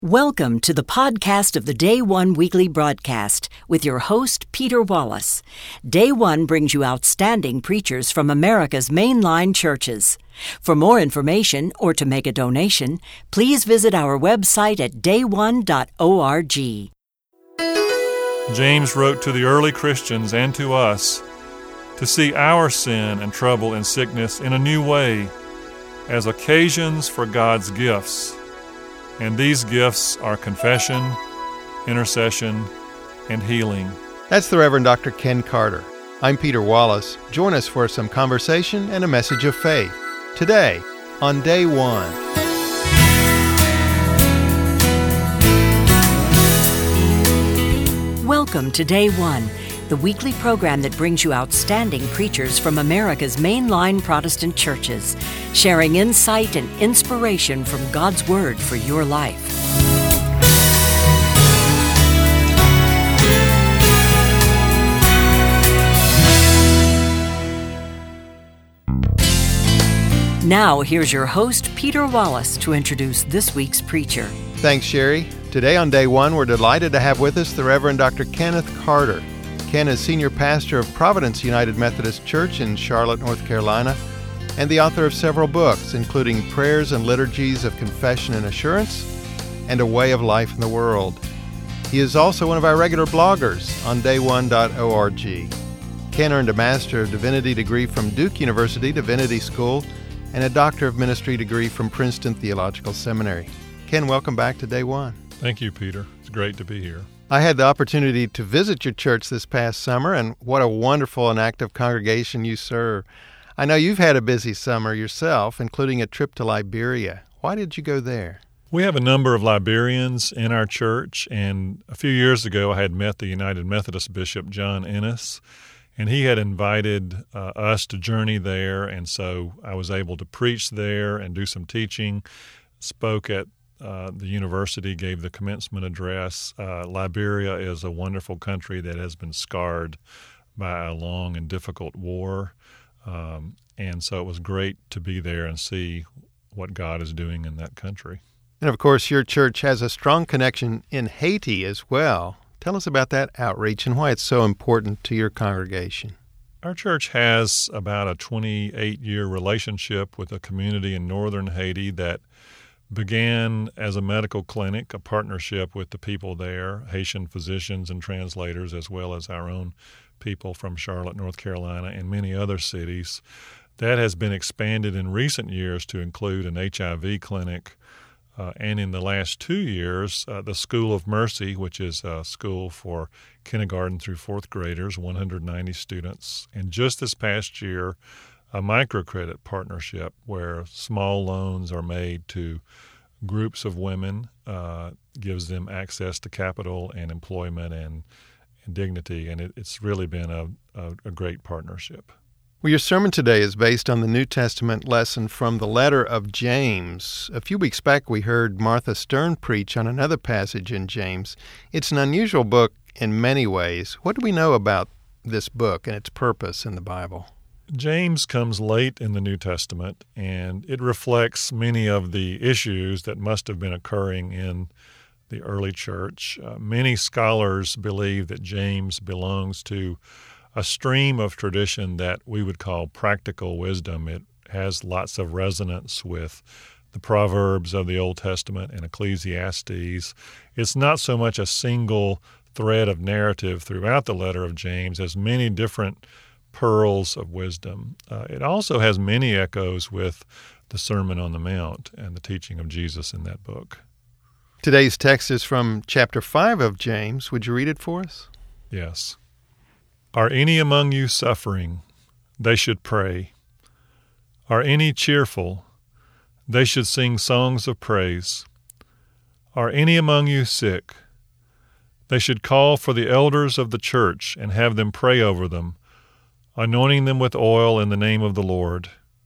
Welcome to the podcast of the Day One Weekly Broadcast with your host, Peter Wallace. Day One brings you outstanding preachers from America's mainline churches. For more information or to make a donation, please visit our website at dayone.org. James wrote to the early Christians and to us to see our sin and trouble and sickness in a new way as occasions for God's gifts. And these gifts are confession, intercession, and healing. That's the Reverend Dr. Ken Carter. I'm Peter Wallace. Join us for some conversation and a message of faith. Today, on Day One. Welcome to Day One, the weekly program that brings you outstanding preachers from America's mainline Protestant churches, sharing insight and inspiration from God's Word for your life. Now, here's your host, Peter Wallace, to introduce this week's preacher. Thanks, Sherry. Today on Day One, we're delighted to have with us the Reverend Dr. Kenneth Carter. Ken is Senior Pastor of Providence United Methodist Church in Charlotte, North Carolina, and the author of several books, including Prayers and Liturgies of Confession and Assurance and A Way of Life in the World. He is also one of our regular bloggers on dayone.org. Ken earned a Master of Divinity degree from Duke University Divinity School and a Doctor of Ministry degree from Princeton Theological Seminary. Ken, welcome back to Day One. Thank you, Peter. It's great to be here. I had the opportunity to visit your church this past summer, and what a wonderful and active congregation you serve. I know you've had a busy summer yourself, including a trip to Liberia. Why did you go there? We have a number of Liberians in our church, and a few years ago I had met the United Methodist Bishop John Ennis, and he had invited us to journey there, and so I was able to preach there and do some teaching, spoke at the university, gave the commencement address. Liberia is a wonderful country that has been scarred by a long and difficult war, and so it was great to be there and see what God is doing in that country. And of course, your church has a strong connection in Haiti as well. Tell us about that outreach and why it's so important to your congregation. Our church has about a 28-year relationship with a community in northern Haiti that began as a medical clinic, a partnership with the people there, Haitian physicians and translators, as well as our own people from Charlotte, North Carolina, and many other cities. That has been expanded in recent years to include an HIV clinic, and in the last 2 years, the School of Mercy, which is a school for kindergarten through fourth graders, 190 students. And just this past year, a microcredit partnership where small loans are made to groups of women, gives them access to capital and employment and dignity, and it's really been a great partnership. Well, your sermon today is based on the New Testament lesson from the letter of James. A few weeks back, we heard Martha Stern preach on another passage in James. It's an unusual book in many ways. What do we know about this book and its purpose in the Bible? James comes late in the New Testament, and it reflects many of the issues that must have been occurring in the early church. Many scholars believe that James belongs to a stream of tradition that we would call practical wisdom. It has lots of resonance with the Proverbs of the Old Testament and Ecclesiastes. It's not so much a single thread of narrative throughout the letter of James as many different pearls of wisdom. It also has many echoes with the Sermon on the Mount and the teaching of Jesus in that book. Today's text is from chapter 5 of James. Would you read it for us? Yes. Are any among you suffering? They should pray. Are any cheerful? They should sing songs of praise. Are any among you sick? They should call for the elders of the church and have them pray over them, anointing them with oil in the name of the Lord.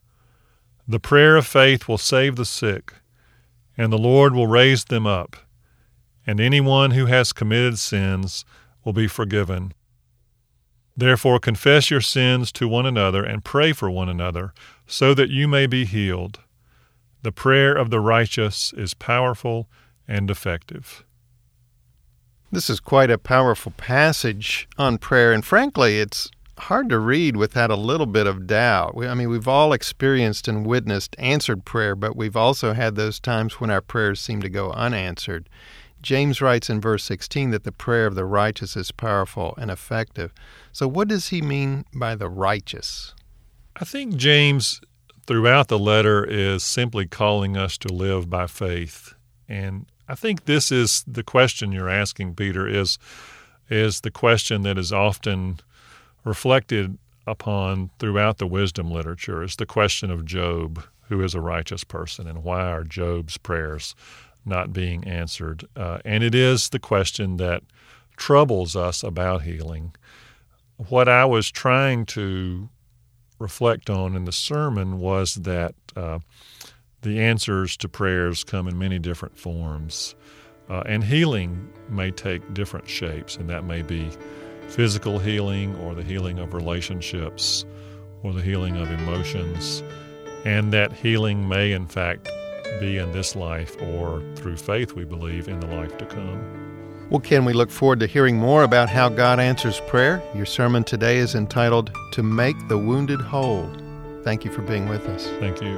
The prayer of faith will save the sick, and the Lord will raise them up, and anyone who has committed sins will be forgiven. Therefore confess your sins to one another and pray for one another, so that you may be healed. The prayer of the righteous is powerful and effective. This is quite a powerful passage on prayer, and frankly, it's hard to read without a little bit of doubt. We've all experienced and witnessed answered prayer, but we've also had those times when our prayers seem to go unanswered. James writes in verse 16 that the prayer of the righteous is powerful and effective. So what does he mean by the righteous? I think James, throughout the letter, is simply calling us to live by faith. And I think this is the question you're asking, Peter, is the question that is often reflected upon throughout the wisdom literature. It's the question of Job, who is a righteous person, and why are Job's prayers not being answered? And it is the question that troubles us about healing. What I was trying to reflect on in the sermon was that the answers to prayers come in many different forms, and healing may take different shapes, and that may be physical healing or the healing of relationships or the healing of emotions, and that healing may in fact be in this life or through faith, we believe, in the life to come. Well, Ken, we look forward to hearing more about how God answers prayer. Your sermon today is entitled, To Make the Wounded Whole. Thank you for being with us. Thank you.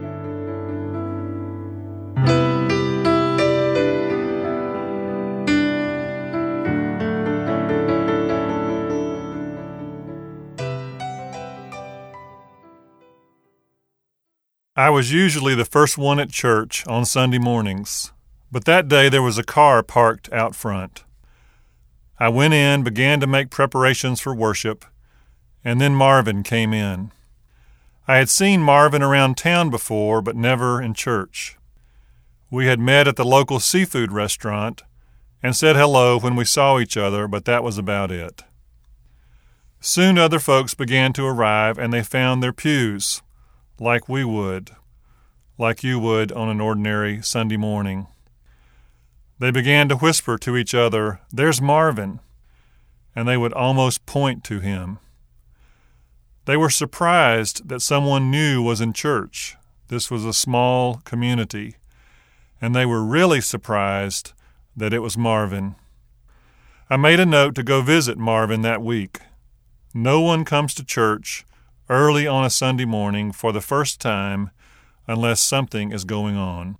I was usually the first one at church on Sunday mornings, but that day there was a car parked out front. I went in, began to make preparations for worship, and then Marvin came in. I had seen Marvin around town before, but never in church. We had met at the local seafood restaurant and said hello when we saw each other, but that was about it. Soon other folks began to arrive, and they found their pews, like we would, like you would on an ordinary Sunday morning. They began to whisper to each other, "There's Marvin," and they would almost point to him. They were surprised that someone new was in church. This was a small community, and they were really surprised that it was Marvin. I made a note to go visit Marvin that week. No one comes to church early on a Sunday morning for the first time unless something is going on.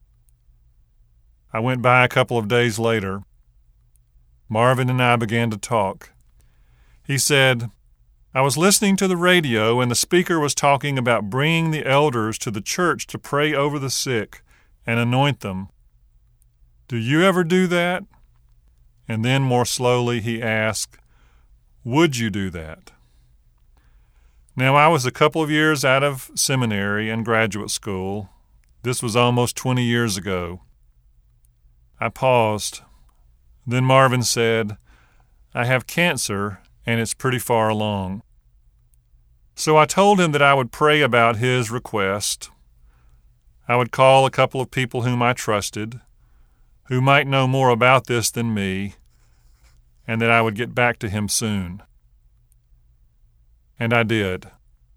I went by a couple of days later. Marvin and I began to talk. He said, "I was listening to the radio and the speaker was talking about bringing the elders to the church to pray over the sick and anoint them. Do you ever do that?" And then more slowly he asked, "Would you do that?" Now, I was a couple of years out of seminary and graduate school. This was almost 20 years ago. I paused. Then Marvin said, "I have cancer, and it's pretty far along." So I told him that I would pray about his request. I would call a couple of people whom I trusted, who might know more about this than me, and that I would get back to him soon. And I did.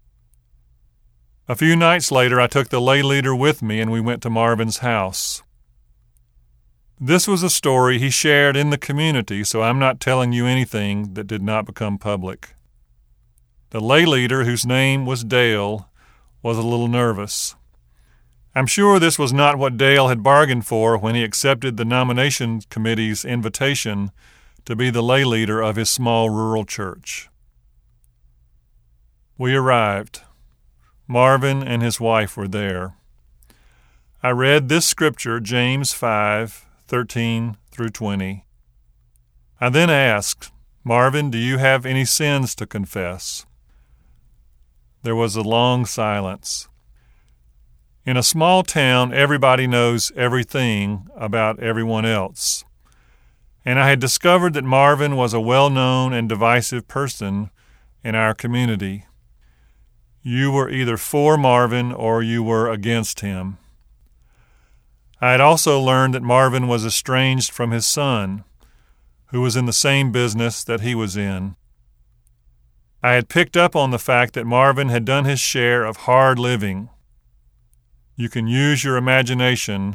A few nights later, I took the lay leader with me, and we went to Marvin's house. This was a story he shared in the community, so I'm not telling you anything that did not become public. The lay leader, whose name was Dale, was a little nervous. I'm sure this was not what Dale had bargained for when he accepted the nomination committee's invitation to be the lay leader of his small rural church. We arrived. Marvin and his wife were there. I read this scripture, James 5:13 through 20. I then asked, "Marvin, do you have any sins to confess?" There was a long silence. In a small town, everybody knows everything about everyone else. And I had discovered that Marvin was a well-known and divisive person in our community. You were either for Marvin or you were against him. I had also learned that Marvin was estranged from his son, who was in the same business that he was in. I had picked up on the fact that Marvin had done his share of hard living. You can use your imagination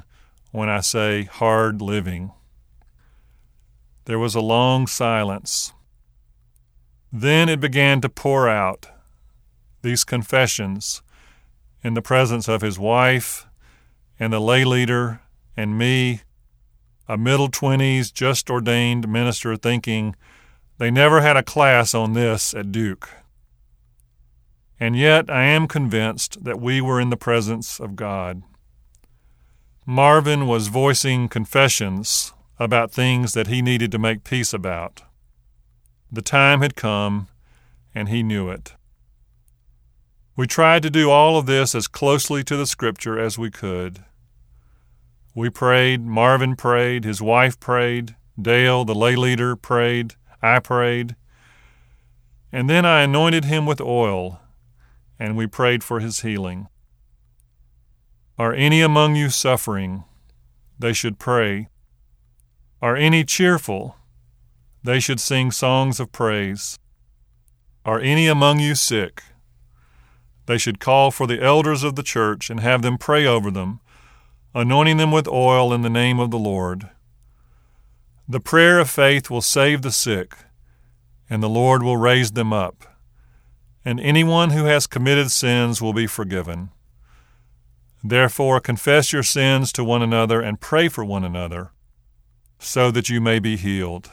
when I say hard living. There was a long silence. Then it began to pour out, these confessions, in the presence of his wife and the lay leader and me, a middle-20s, just-ordained minister thinking they never had a class on this at Duke. And yet I am convinced that we were in the presence of God. Marvin was voicing confessions about things that he needed to make peace about. The time had come, and he knew it. We tried to do all of this as closely to the Scripture as we could. We prayed, Marvin prayed, his wife prayed, Dale, the lay leader, prayed, I prayed. And then I anointed him with oil, and we prayed for his healing. Are any among you suffering? They should pray. Are any cheerful? They should sing songs of praise. Are any among you sick? They should call for the elders of the church and have them pray over them, anointing them with oil in the name of the Lord. The prayer of faith will save the sick, and the Lord will raise them up. And anyone who has committed sins will be forgiven. Therefore, confess your sins to one another and pray for one another, so that you may be healed.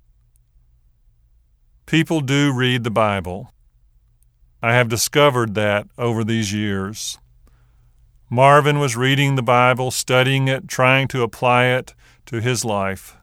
People do read the Bible. I have discovered that over these years. Marvin was reading the Bible, studying it, trying to apply it to his life.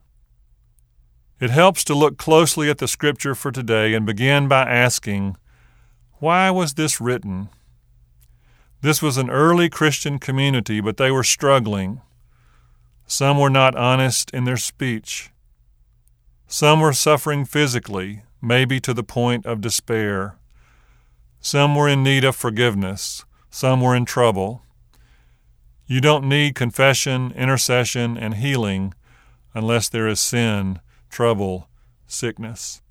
It helps to look closely at the Scripture for today and begin by asking, why was this written? This was an early Christian community, but they were struggling. Some were not honest in their speech. Some were suffering physically, maybe to the point of despair. Some were in need of forgiveness. Some were in trouble. You don't need confession, intercession, and healing unless there is sin, trouble, sickness.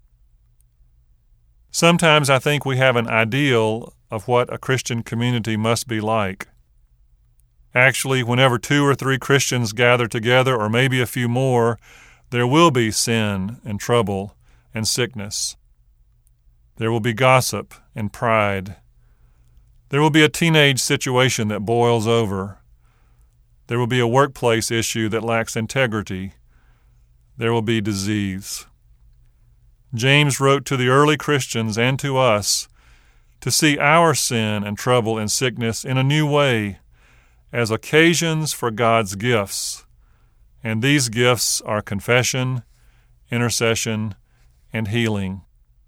Sometimes I think we have an ideal of what a Christian community must be like. Actually, whenever 2 or 3 Christians gather together, or maybe a few more, there will be sin and trouble and sickness. There will be gossip and pride. There will be a teenage situation that boils over. There will be a workplace issue that lacks integrity. There will be disease. James wrote to the early Christians and to us to see our sin and trouble and sickness in a new way as occasions for God's gifts. And these gifts are confession, intercession, and healing.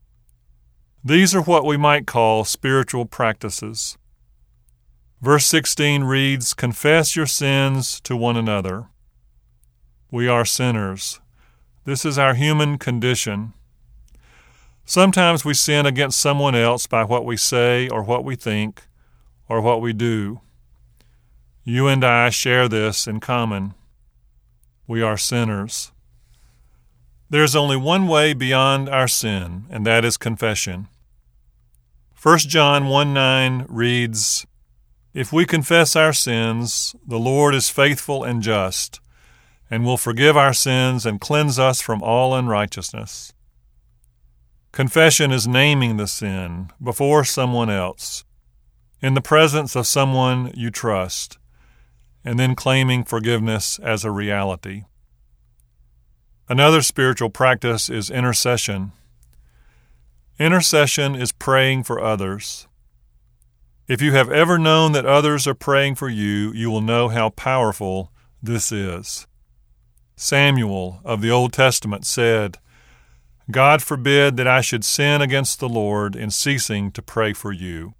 These are what we might call spiritual practices. Verse 16 reads, "Confess your sins to one another." We are sinners. This is our human condition. Sometimes we sin against someone else by what we say or what we think or what we do. You and I share this in common. We are sinners. There is only one way beyond our sin, and that is confession. 1 John 1:9 reads, "If we confess our sins, the Lord is faithful and just, and will forgive our sins and cleanse us from all unrighteousness." Confession is naming the sin before someone else, in the presence of someone you trust, and then claiming forgiveness as a reality. Another spiritual practice is intercession. Intercession is praying for others. If you have ever known that others are praying for you, you will know how powerful this is. Samuel of the Old Testament said, "God forbid that I should sin against the Lord in ceasing to pray for you."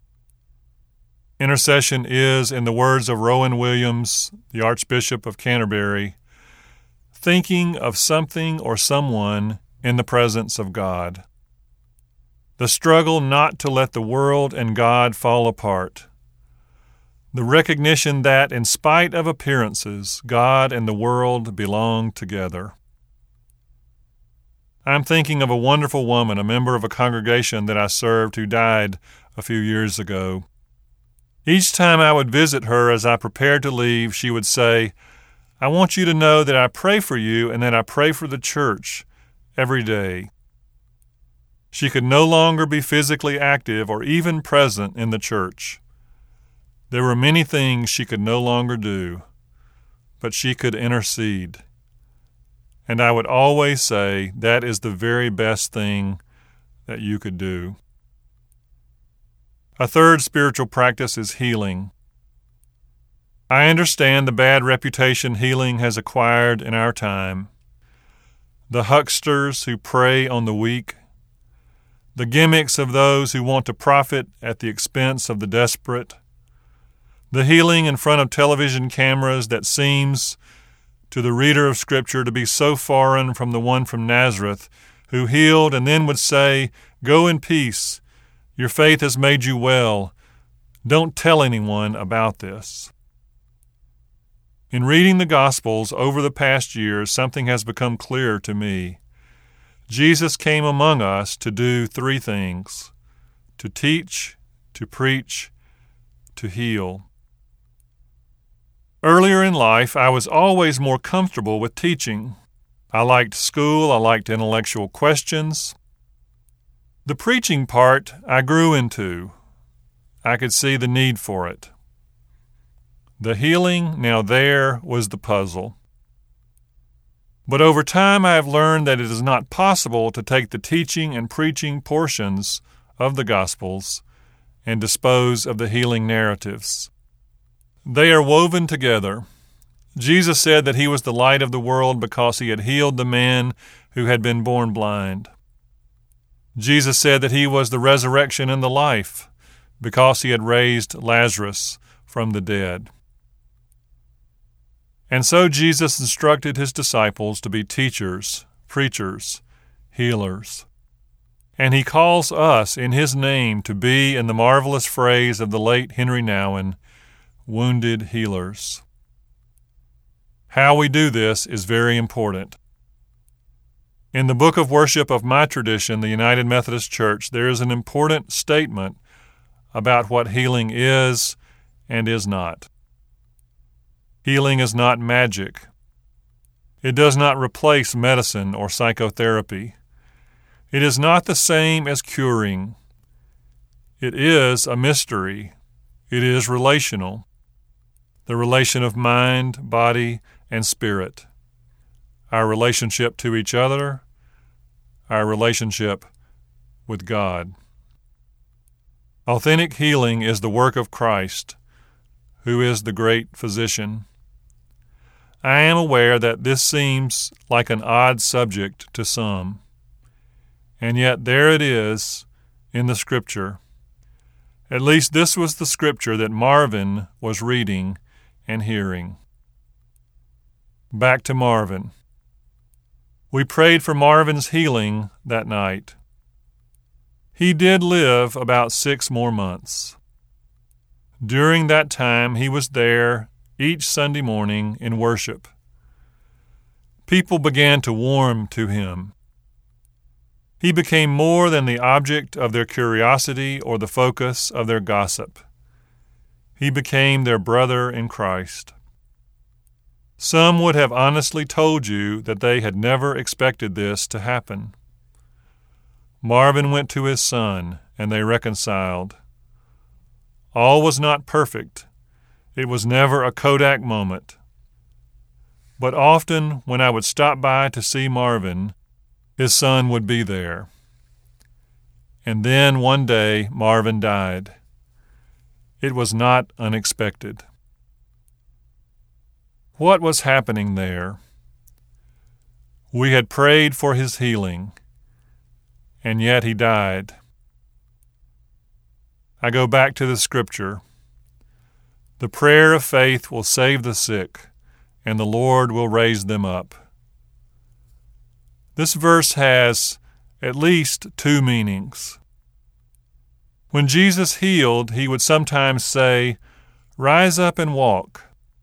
Intercession is, in the words of Rowan Williams, the Archbishop of Canterbury, thinking of something or someone in the presence of God. The struggle not to let the world and God fall apart. The recognition that, in spite of appearances, God and the world belong together. I'm thinking of a wonderful woman, a member of a congregation that I served, who died a few years ago. Each time I would visit her as I prepared to leave, she would say, I want you to know that I pray for you and that I pray for the church every day. She could no longer be physically active or even present in the church. There were many things she could no longer do, but she could intercede. And I would always say that is the very best thing that you could do. A third spiritual practice is healing. I understand the bad reputation healing has acquired in our time. The hucksters who prey on the weak, the gimmicks of those who want to profit at the expense of the desperate, the healing in front of television cameras that seems to the reader of Scripture to be so foreign from the one from Nazareth who healed and then would say, "Go in peace, your faith has made you well. Don't tell anyone about this." In reading the Gospels over the past years, something has become clear to me. Jesus came among us to do three things: to teach, to preach, to heal. Earlier in life, I was always more comfortable with teaching. I liked school, I liked intellectual questions. The preaching part I grew into. I could see the need for it. The healing, now there was the puzzle. But over time I have learned that it is not possible to take the teaching and preaching portions of the Gospels and dispose of the healing narratives. They are woven together. Jesus said that he was the light of the world because he had healed the man who had been born blind. Jesus said that he was the resurrection and the life because he had raised Lazarus from the dead. And so Jesus instructed his disciples to be teachers, preachers, healers. And he calls us in his name to be, in the marvelous phrase of the late Henry Nouwen, wounded healers. How we do this is very important. In the book of worship of my tradition, the United Methodist Church, there is an important statement about what healing is and is not. Healing is not magic. It does not replace medicine or psychotherapy. It is not the same as curing. It is a mystery. It is relational. The relation of mind, body, and spirit. Our relationship to each other, our relationship with God. Authentic healing is the work of Christ, who is the great physician. I am aware that this seems like an odd subject to some, and yet there it is in the Scripture. At least this was the Scripture that Marvin was reading and hearing. Back to Marvin. We prayed for Marvin's healing that night. He did live about 6 more months. During that time, he was there each Sunday morning in worship. People began to warm to him. He became more than the object of their curiosity or the focus of their gossip. He became their brother in Christ. Some would have honestly told you that they had never expected this to happen. Marvin went to his son, and they reconciled. All was not perfect. It was never a Kodak moment. But often when I would stop by to see Marvin, his son would be there. And then one day Marvin died. It was not unexpected. What was happening there? We had prayed for his healing, and yet he died. I go back to the Scripture. The prayer of faith will save the sick, and the Lord will raise them up. This verse has at least 2 meanings. When Jesus healed, he would sometimes say, "Rise up and walk."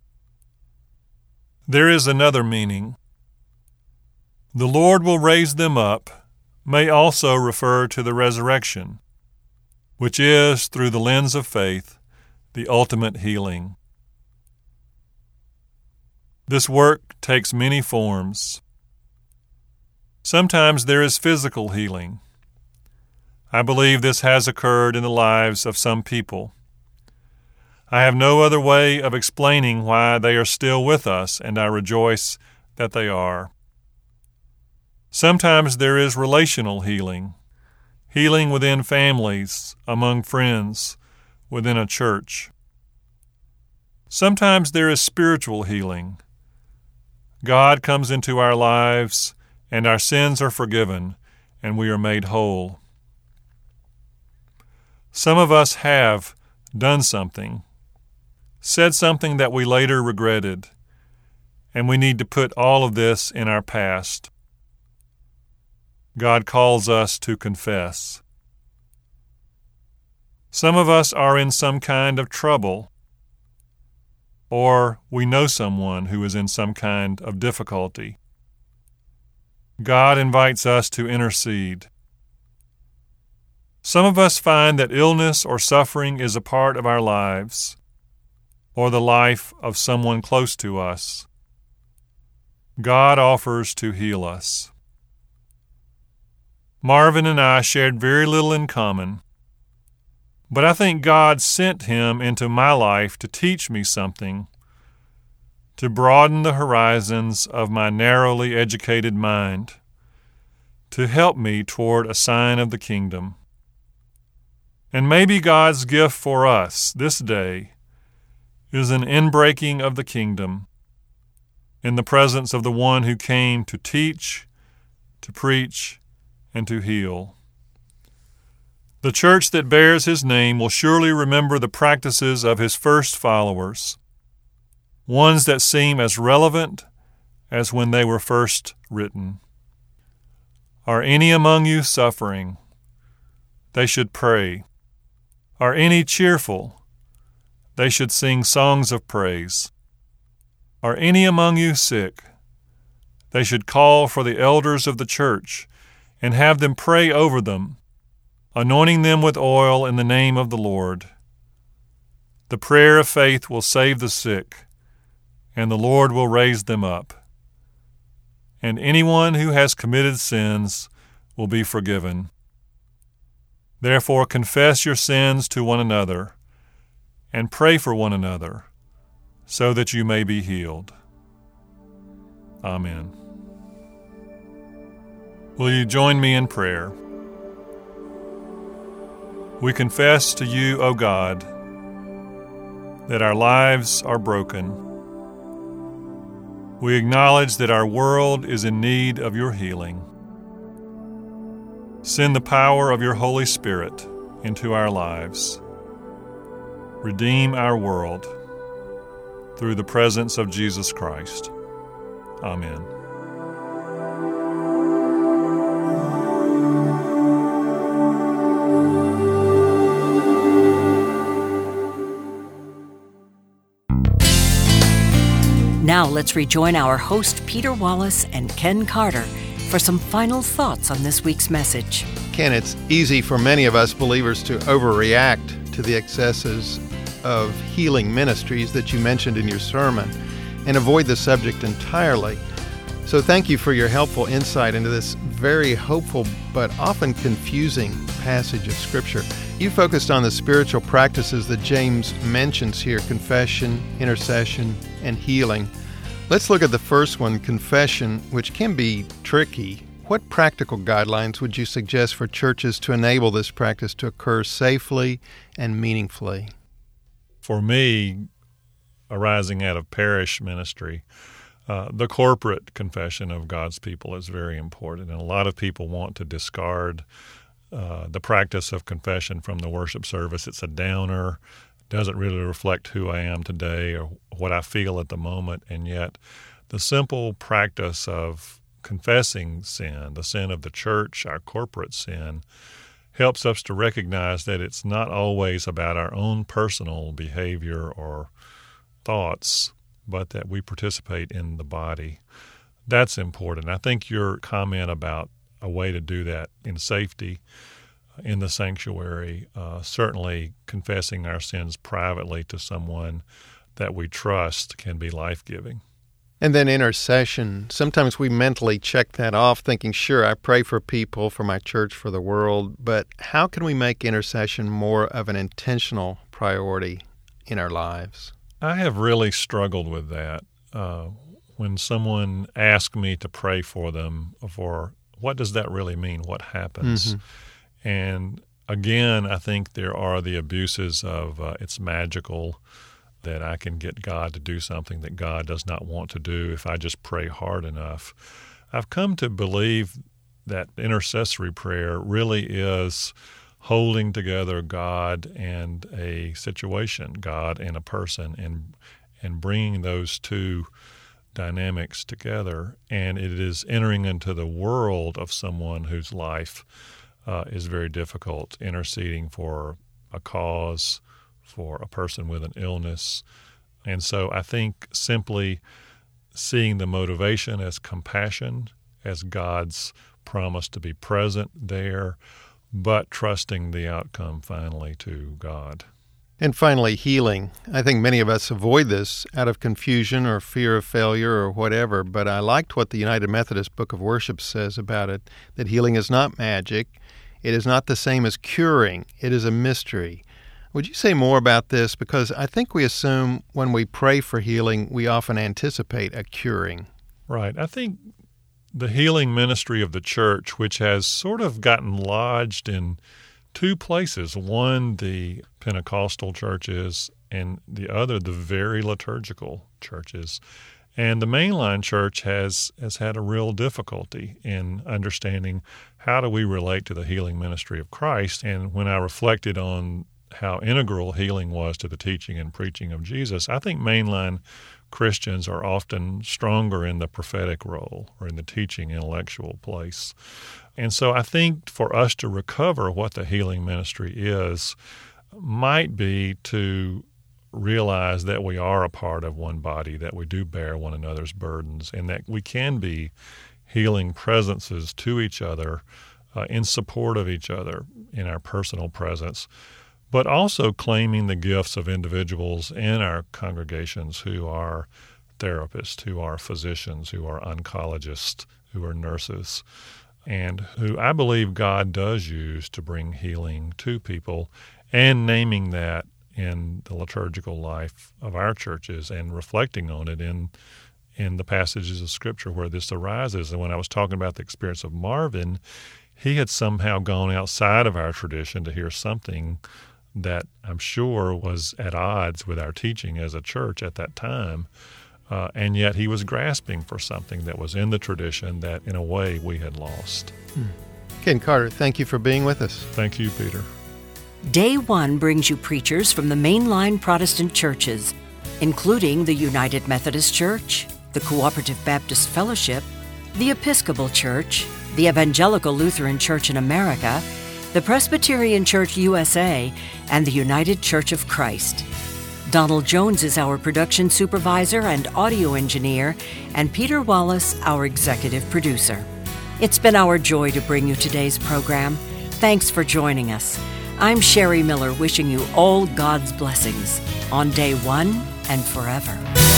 There is another meaning. The Lord will raise them up may also refer to the resurrection, which is, through the lens of faith, the ultimate healing. This work takes many forms. Sometimes there is physical healing. I believe this has occurred in the lives of some people. I have no other way of explaining why they are still with us, and I rejoice that they are. Sometimes there is relational healing, healing within families, among friends, within a church. Sometimes there is spiritual healing. God comes into our lives, and our sins are forgiven, and we are made whole. Some of us have done something, said something that we later regretted, and we need to put all of this in our past. God calls us to confess. Some of us are in some kind of trouble, or we know someone who is in some kind of difficulty. God invites us to intercede. Some of us find that illness or suffering is a part of our lives, or the life of someone close to us. God offers to heal us. Marvin and I shared very little in common, but I think God sent him into my life to teach me something, to broaden the horizons of my narrowly educated mind, to help me toward a sign of the kingdom. And maybe God's gift for us this day is an inbreaking of the kingdom in the presence of the one who came to teach, to preach, and to heal. The church that bears his name will surely remember the practices of his first followers, ones that seem as relevant as when they were first written. Are any among you suffering? They should pray. Are any cheerful? They should sing songs of praise. Are any among you sick? They should call for the elders of the church and have them pray over them, anointing them with oil in the name of the Lord. The prayer of faith will save the sick, and the Lord will raise them up. And anyone who has committed sins will be forgiven. Therefore confess your sins to one another, and pray for one another, so that you may be healed. Amen. Will you join me in prayer? We confess to you, O God, that our lives are broken. We acknowledge that our world is in need of your healing. Send the power of your Holy Spirit into our lives. Redeem our world through the presence of Jesus Christ. Amen. Now let's rejoin our host Peter Wallace and Ken Carter for some final thoughts on this week's message. Ken, it's easy for many of us believers to overreact to the excesses of healing ministries that you mentioned in your sermon and avoid the subject entirely. So thank you for your helpful insight into this very hopeful but often confusing passage of Scripture. You focused on the spiritual practices that James mentions here: confession, intercession, and healing. Let's look at the first one, confession, which can be tricky. What practical guidelines would you suggest for churches to enable this practice to occur safely and meaningfully? For me, arising out of parish ministry, the corporate confession of God's people is very important. And a lot of people want to discard the practice of confession from the worship service. It's a downer, doesn't really reflect who I am today or what I feel at the moment. And yet the simple practice of confessing sin, the sin of the church, our corporate sin, helps us to recognize that it's not always about our own personal behavior or thoughts, but that we participate in the body. That's important. I think your comment about a way to do that in safety in the sanctuary, certainly confessing our sins privately to someone that we trust can be life-giving. And then intercession. Sometimes we mentally check that off thinking, sure, I pray for people, for my church, for the world, but how can we make intercession more of an intentional priority in our lives? I have really struggled with that. When someone asks me to pray for them, for what does that really mean? What happens? Mm-hmm. And again, I think there are the abuses of it's magical, that I can get God to do something that God does not want to do if I just pray hard enough. I've come to believe that intercessory prayer really is holding together God and a situation, God and a person, and bringing those two dynamics together. And it is entering into the world of someone whose life is very difficult, interceding for a cause, for a person with an illness. And so I think simply seeing the motivation as compassion, as God's promise to be present there, but trusting the outcome finally to God. And finally, healing. I think many of us avoid this out of confusion or fear of failure or whatever, but I liked what the United Methodist Book of Worship says about it, that healing is not magic. It is not the same as curing. It is a mystery. Would you say more about this? Because I think we assume when we pray for healing, we often anticipate a curing. Right. I think the healing ministry of the church, which has sort of gotten lodged in two places, one, the Pentecostal churches, and the other, the very liturgical churches. And the mainline church has had a real difficulty in understanding how do we relate to the healing ministry of Christ. And when I reflected on how integral healing was to the teaching and preaching of Jesus, I think mainline Christians are often stronger in the prophetic role or in the teaching intellectual place. And so I think for us to recover what the healing ministry is might be to realize that we are a part of one body, that we do bear one another's burdens, and that we can be healing presences to each other, in support of each other in our personal presence, but also claiming the gifts of individuals in our congregations who are therapists, who are physicians, who are oncologists, who are nurses, and who I believe God does use to bring healing to people, and naming that in the liturgical life of our churches and reflecting on it in the passages of Scripture where this arises. And when I was talking about the experience of Marvin, he had somehow gone outside of our tradition to hear something that I'm sure was at odds with our teaching as a church at that time, and yet he was grasping for something that was in the tradition that, in a way, we had lost. Ken Carter, thank you for being with us. Thank you, Peter. Day One brings you preachers from the mainline Protestant churches, including the United Methodist Church, the Cooperative Baptist Fellowship, the Episcopal Church, the Evangelical Lutheran Church in America, the Presbyterian Church USA, and the United Church of Christ. Donald Jones is our production supervisor and audio engineer, and Peter Wallace, our executive producer. It's been our joy to bring you today's program. Thanks for joining us. I'm Sherry Miller, wishing you all God's blessings on Day One and forever.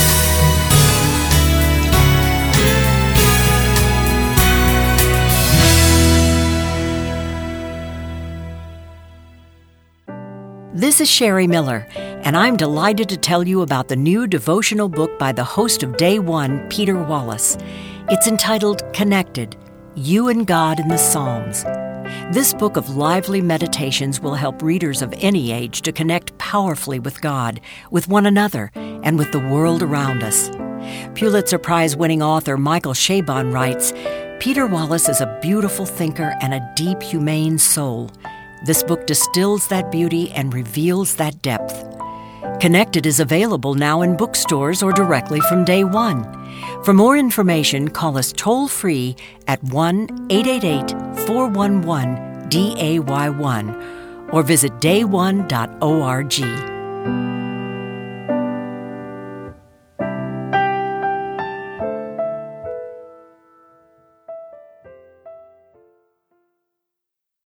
This is Sherry Miller, and I'm delighted to tell you about the new devotional book by the host of Day One, Peter Wallace. It's entitled Connected, You and God in the Psalms. This book of lively meditations will help readers of any age to connect powerfully with God, with one another, and with the world around us. Pulitzer Prize-winning author Michael Chabon writes, Peter Wallace is a beautiful thinker and a deep, humane soul. This book distills that beauty and reveals that depth. Connected is available now in bookstores or directly from Day One. For more information, call us toll-free at 1-888-411-DAY1 or visit day1.org.